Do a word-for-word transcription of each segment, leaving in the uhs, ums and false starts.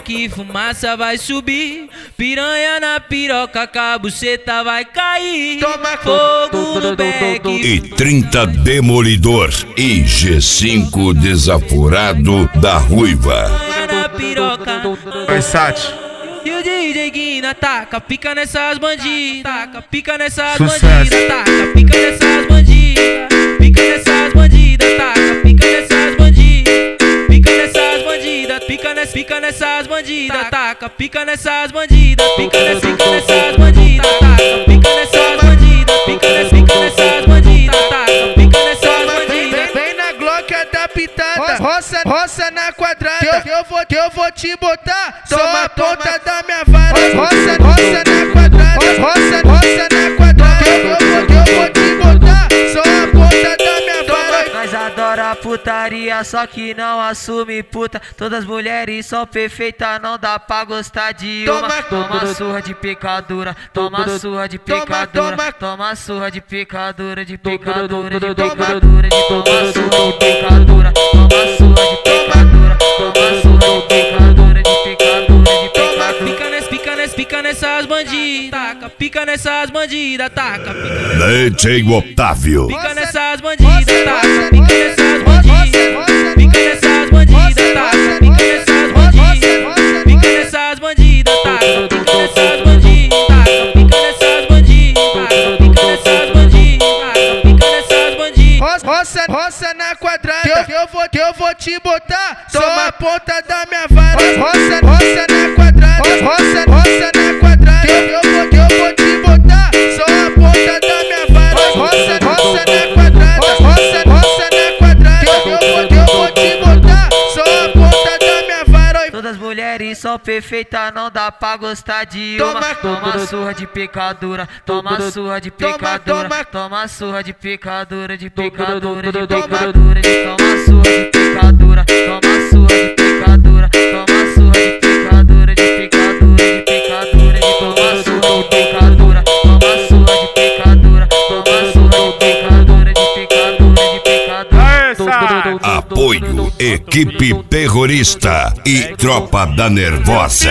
que fumaça vai subir. Piranha na piroca, cabuceta vai cair. Toma fogo no beck. E trinta Demolidor e G cinco Desaforado da Ruiva. Na piroca. Versace. E o D J Guina taca pica nessas bandidas, taca pica nessas Sucesso. bandidas, taca pica nessas bandidas, pica nessas bandidas, taca pica nessas bandidas, pica nessas bandidas, pica nessas pica nessas bandidas, taca pica nessas bandidas, pica nessas pica nessas bandidas, taca pica nessas bandidas, pica nessas pica nessas bandidas, taca pica nessas bandidas. Vem na Glock adaptada, roça, roça na quadrada, que eu vou, que eu vou te botar, só a ponta da minha vara. Roça, roça na quadrada, roça, roça na quadrada, que eu vou, que eu vou te botar, só a ponta da minha vara. Nós adora putaria, só que não assume puta. Todas as mulheres são perfeitas, não dá pra gostar de uma. Toma, Toma surra de picadura, toma surra de picadura, toma surra de picadura, de picadura, de picadura, de toma surra de picadura, toma surra de picadura, toma surra de picadura, de picadura, de picadura. Pica nessas, pica nessas, pica nessas bandidas, taca pica nessas bandidas, taca pica. D J Otávio. Pica nessas bandidas, taca pica nessas bandidas, pica nessas bandidas, taca pica nessas bandidas, pica nessas bandidas, taca pica nessas bandidas, taca pica nessas bandidas, taca pica nessas bandidas, taca pica nessas bandidas. Roça, roça na quadrada, que eu vou, que eu vou te botar, só a ponta da minha vara. Roça, roça na quadrada, roça, roça na quadrada, que eu vou, que eu vou te botar, só a ponta da minha vara. Roça, roça na quadrada, roça, roça na quadrada, que eu vou, que eu vou te botar, só a ponta da minha vara. Todas as mulheres são perfeitas, não dá pra gostar de uma. Toma surra de picadura, toma surra de picadura, toma surra de picadura, de picadura, de picadura, de toma surra de picadura, toma surra de picadura, toma surra de picadura, de picadura, de picadura, de toma surra de picadura, toma surra de picadura, toma surra de picadura, de picadura, de picadura. Apoio Equipe Terrorista e Tropa da Nervosa.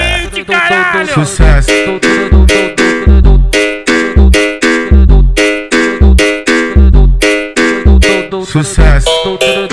Sucesso. Sucesso.